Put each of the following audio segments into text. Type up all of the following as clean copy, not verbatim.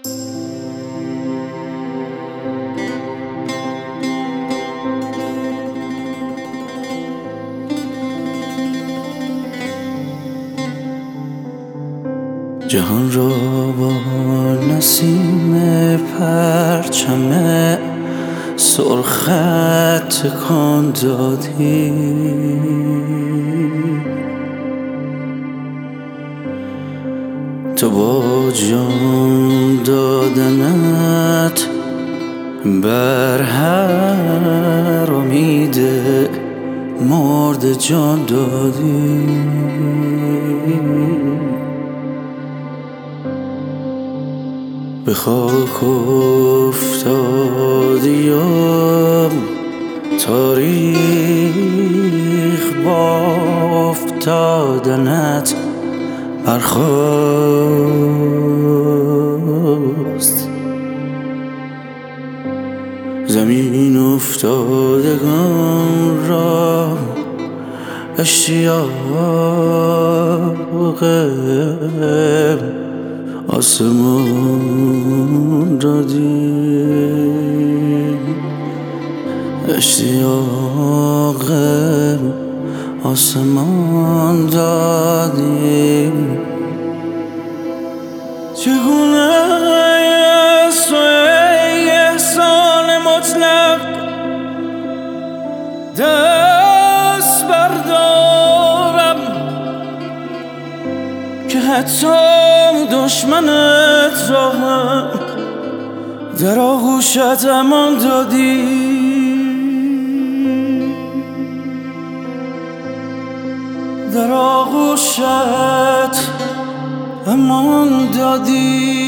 جهان را با نسیم پرچم سرخت تکان دادی، تو با جان دادنت بر هر امید مرد جان دادی. به خاک افتادی و تاریخ با افتادنت برخاست. زمین افتادگان را اشتیاق آسمان دادی، اشتیاق آسمان دادی. چگونه است تو ای احسان مطلق دست بردارم که حتی دشمنت را هم در آغوشت امان دادی. در آغوشت امان دادی.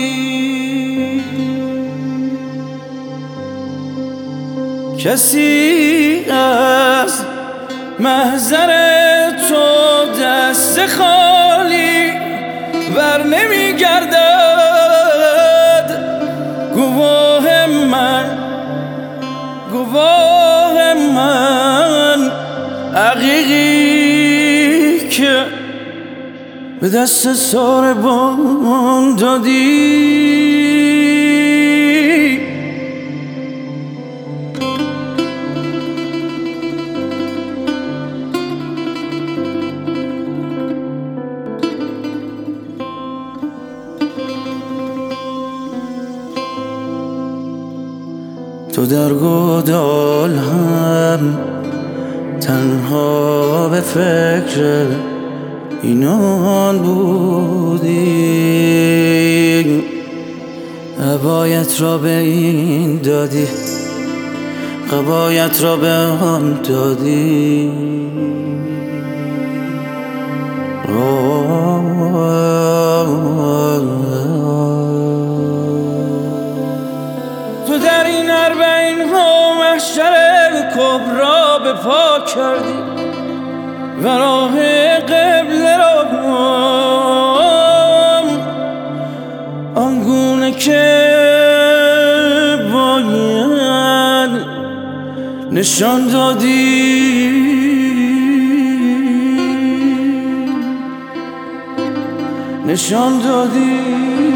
کسی از محضر تو دست خالی بر نمی گردد. گواه من عقیقی که به دست ساربان دادی. تو در گودال هم تنها به فکر اینان بودی، عبایت را به این دادی، قبایت را به آن دادی. تو در این اربعین ها محشر کبرا به پا کردی و راه قبله را آنگونه که باید نشان دادی. نشان دادی.